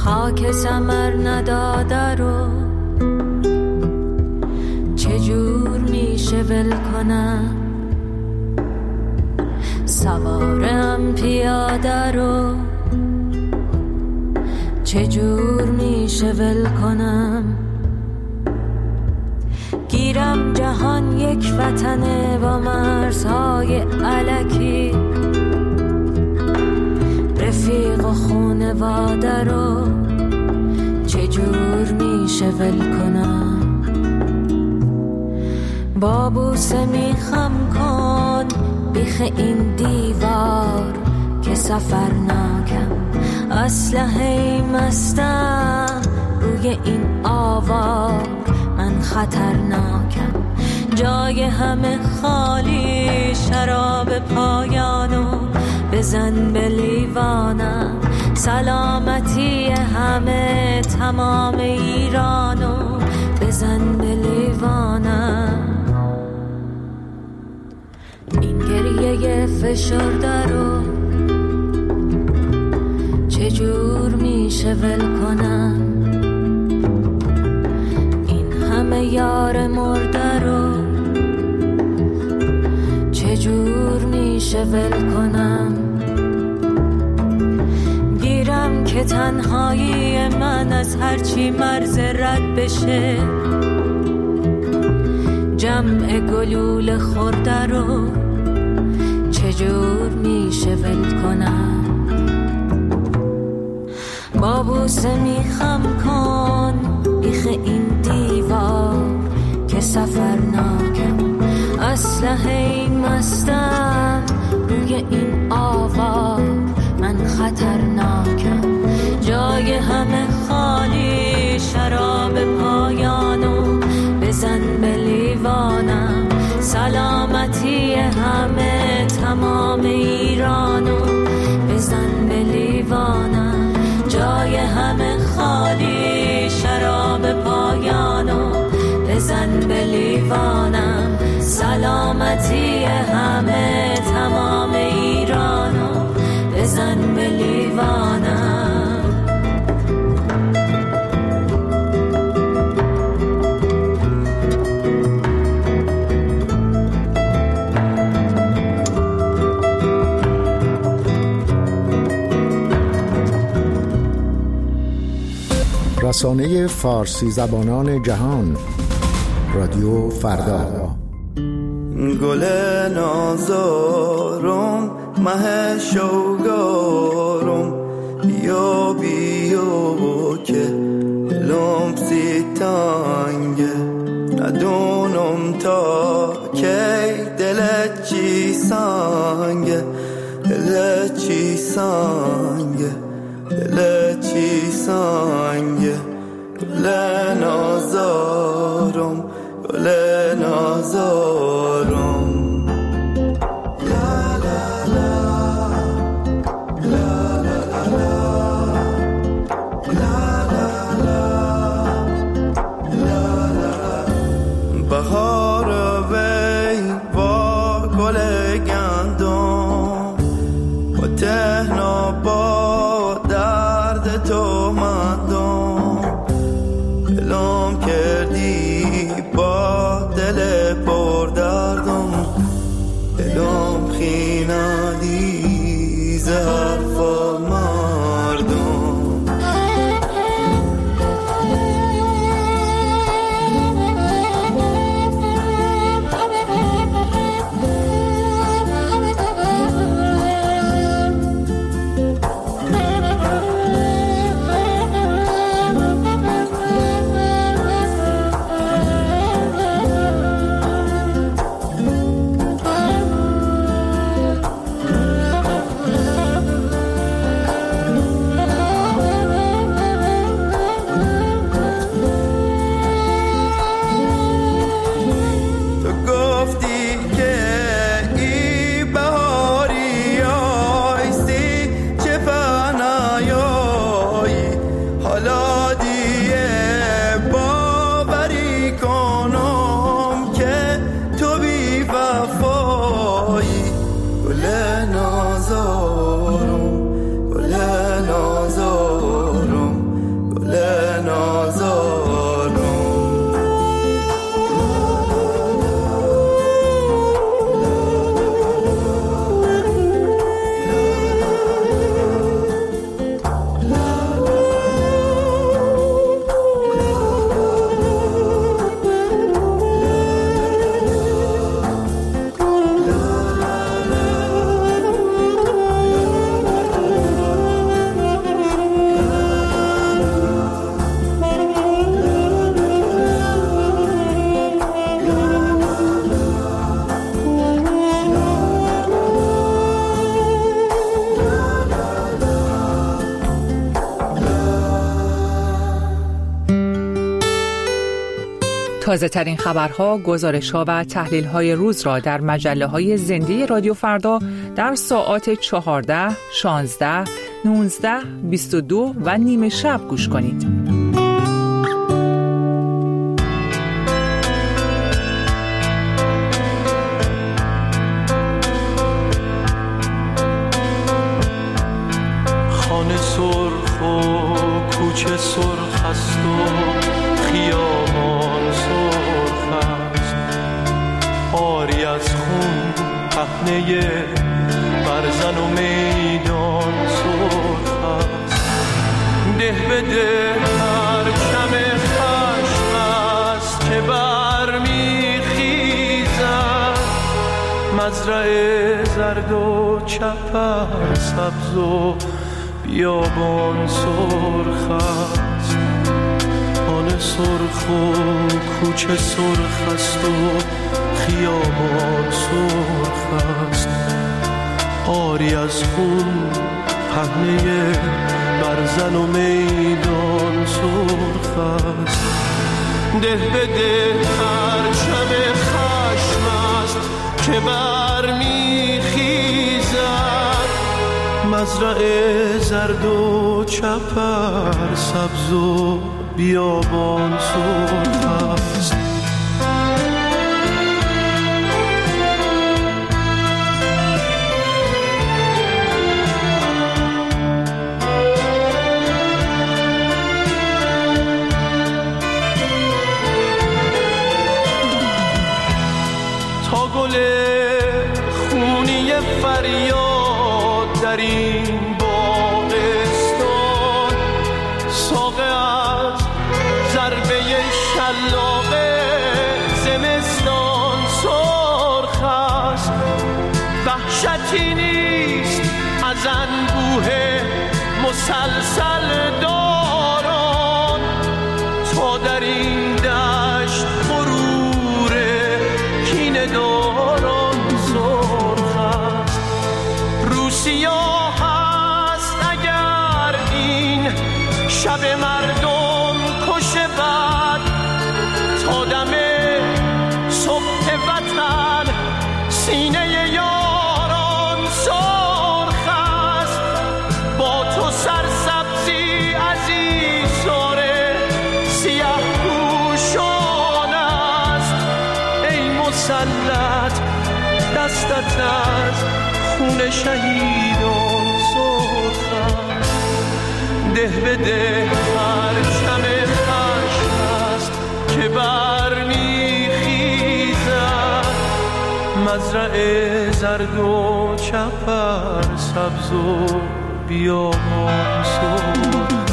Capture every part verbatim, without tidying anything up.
خاک ثمر نداده رو چجور میشه ول کنم؟ سوارم پیاده رو چجور میشه ول کنم؟ گیرم جهان یک وطنه با مرزهای الکی، رفیق و خونواده رو چجور میشه ول کنم؟ با بوسه میخم کن بیخ این دیوار که سفر ناکم، اسلحه مستم روی این آوار، من خطرناکم. جای همه خالی، شراب پایانو بزن به لیوانم. سلامتی همه تمام ایرانو بزن به لیوانم. این گریه فشرده رو چجور میشه ول کنم؟ این همه یار مرده رو چجور میشه ول کنم؟ گیرم که تنهایی من از هرچی مرز رد بشه، جمع گلول خورده رو چجور میشه ول کنم؟ با بوسه میخم کن بیخ این دیوار که سفر ناکم، اسلحه مستم روی این آوار، من خطرناکم. جای همه خالی، شراب پایانو بزن به لیوانم. سلامتی همه تمام ایرانو بزن به لیوانم. جای همه خالی، شراب پایانو بزن به لیوانم. سلامتی همه تمام ایرانو بزن به لیوانم. رسانه فارسی زبانان جهان، رادیو فردا. گل نازارم مه شوگارم، بیا بیا که لمسی تانگه، ندونم تا کی دلت چی سانگه، دلت چی سانگه، دلت چی سانگه. گل نازارم، گل نازارم. بهار وی با گل گندم، با تهنا با درد تو مندم. دلم کردی با دل پر دردم، دلم خینادی زهرف مردم. تازه ترین خبرها، گزارش‌ها و تحلیل‌های روز را در مجله‌های زنده رادیو فردا در ساعات چهارده، شانزده، نوزده، بیست و دو و نیمه شب گوش کنید. خانه سرخ و کوچه سرخ است و خیابان سرخ است، آری از خون پهنه برزن و میدان سرخ است. ده به ده پرچم خشم است که برمیخیزد، مزرعه زرد و چپر سبز و بیابان سرخ است. خانه سرخ و کوچه سرخ است و خیابان سرخ است، آری از خون پهنه برزن و میدان سرخ است. ده به ده پرچم خشم است که برمیخیزد، مزرعه زرد و چپر سبز و بیابان سرخ است. تا گل خونی فریاد در این باغستان، ساقه از ضربه شلاق زمستان سرخ است. وحشتی نیست از انبوه مسلسل داران، تا در این دشت غرور کینه داران سرخ است. روسیاه هست اگر این شب مردم کشه بد، تا دم صبح وطن سینه یاران سرخ است. با تو سرسبزی عزیزاره سیاه پوشان است، ای مسلط دستت از خون شهیدان سرخ است. ده به ده پرچم خشم است که برمیخیزد، مزرعه زرد و چپر سبز و بیابان سرخ است.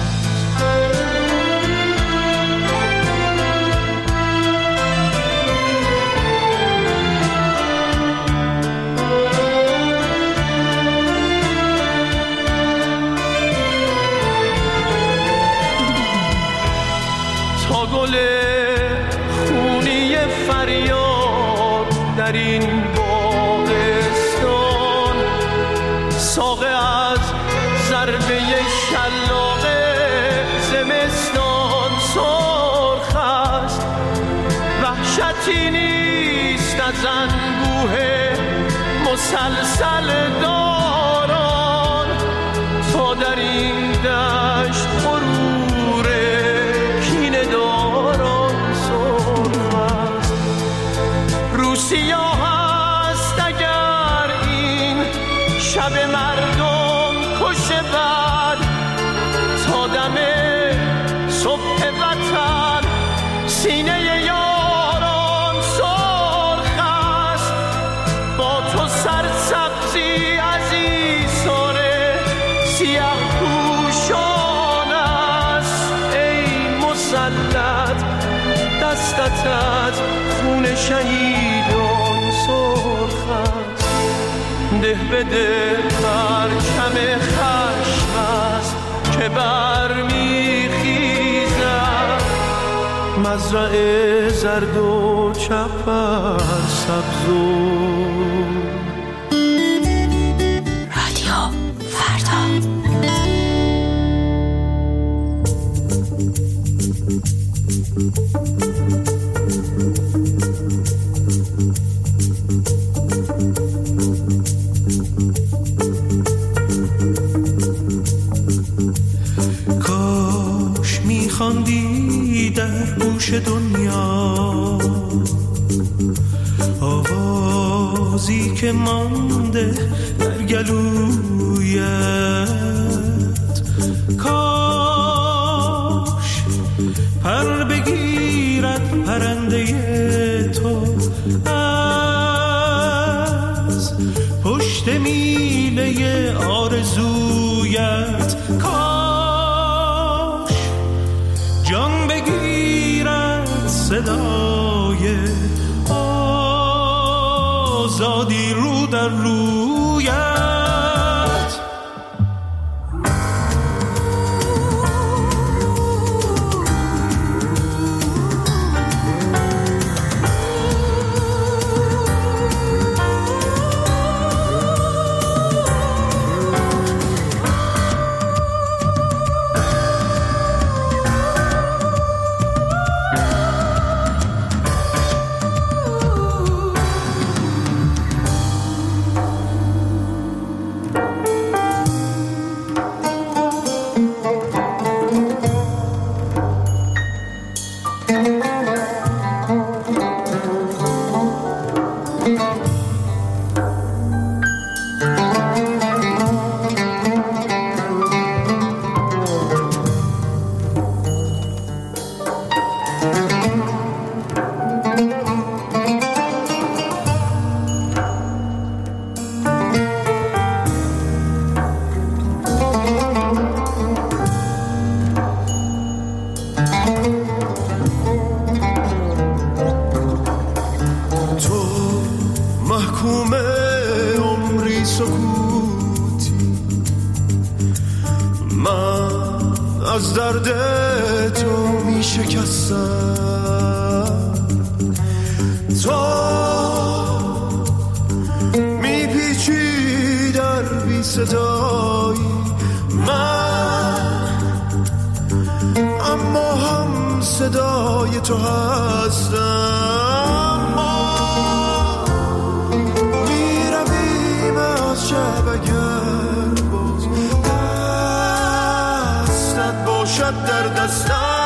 تا گل خونی فریاد در این باغستان، ساقه از ضربه شلاق زمستان سرخ است. وحشتی نیست از انبوه مسلسل داران، تا در این دشت غرور کینه داران سرخ است. روسیاه هست اگر این شب مردم کشه بد، تا دم صبح وطن سینه یاران سرخ است. با تو سرسبزی عزیزاره سیاه پوشان است، ای مسلط دستت از خون شهیدان سرخ است. ده به ده پرچم خشم است که برمیخیزد، مزرعه زرد و چپر سبز و رادیو فردا. خواندی در گوش دنیا، آوازی که مانده در گلویت. کاش پر بگیرد پرنده تو از پشت میله آرزویت. کاش جان بگیرد صدای آزادی رو در رویت. از درد تو می شکستم، تو می پیچی در بی صدایی من، اما هم صدای تو هستم. ما می رویم از شب اگر باز دستت باشد در دستم.